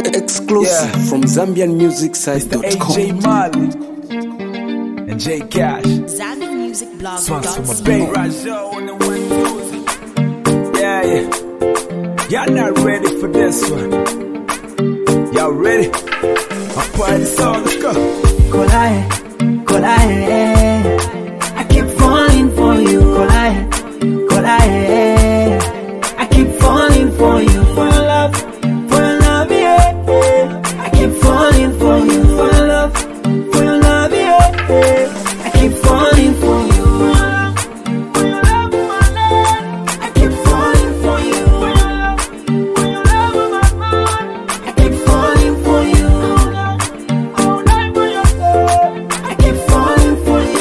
Exclusive from ZambianMusicSite.com. AJ Mali and J Cash. Songs from my baby. Yeah. Y'all not ready for this one. Y'all ready? I'll play the song. Let's go. Kolae, I keep falling for you. Kolae, I keep falling for you. For your love, yeah. I keep falling for you. For your love, yeah. I keep falling for you. I keep falling for you. I keep falling for you. I keep falling for you.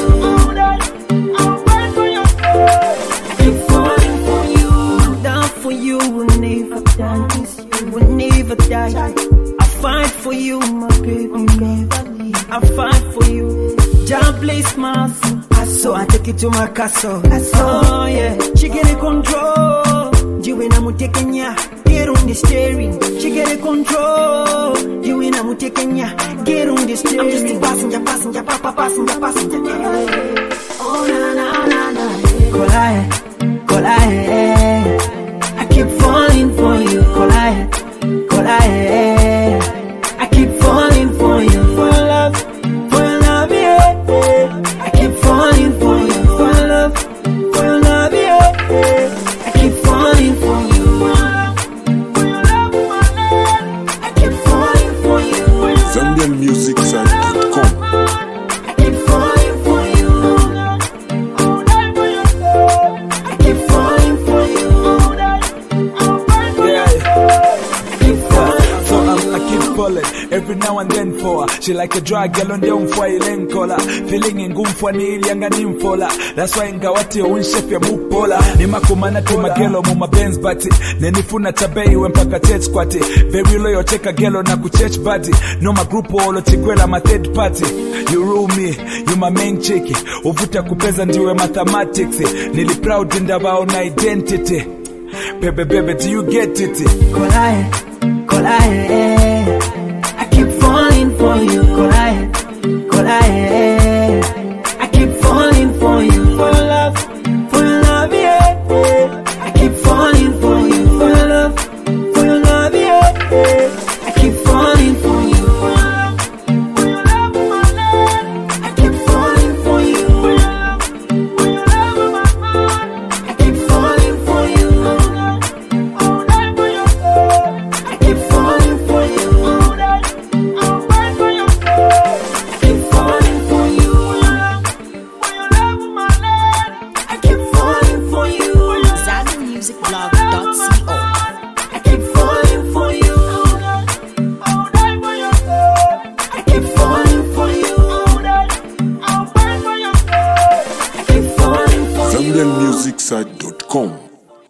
I keep falling for you. Down for you, will never die. Will never die. I fight for you, my baby. I fight for you. Just bless my soul. So I take it to my castle. Oh yeah, she get a control. Jiwina mutekenya, get on the steering. She get a control. Jiwina mutekenya, get on the steering. I'm just a passenger, passenger. Oh na. Kolae, I keep falling for you. Kolae, I keep falling for you. For your love, yeah. I keep falling for you. For your love, yeah. I keep falling for you. I keep falling for you. ZambianMusicSite.com. I keep falling for you. I keep falling for you. Yeah. I keep falling. So I keep falling every now and then for her. She like a drug girl on the umfwa ilenkola. Feeling ingumfwa ni ilianga nimfola. That's why ngawati unchef ya mupola. Ni makumana tu magelo muma Benz bati. Nenifuna tabei wempaka church squati. Very loyal cheka gelo na kuchurch body. No my group olo chikwela ma third party. You rule me, you my main chicky. Uvuta kupeza ndiwe mathematics. Nili proud ndaba on identity. Baby, do you get it? Kolae, I keep falling for you. Kolae, I keep falling for you. For your love, yeah. I keep falling for you. For your love, yeah. I keep falling for you. I keep falling for you. I keep falling for you. I keep falling for you. I keep falling for you. I keep falling for you. ZambianMusicBlog.co. I keep falling for you. I keep falling for you. I keep falling for you. ZambianMusicSite.com.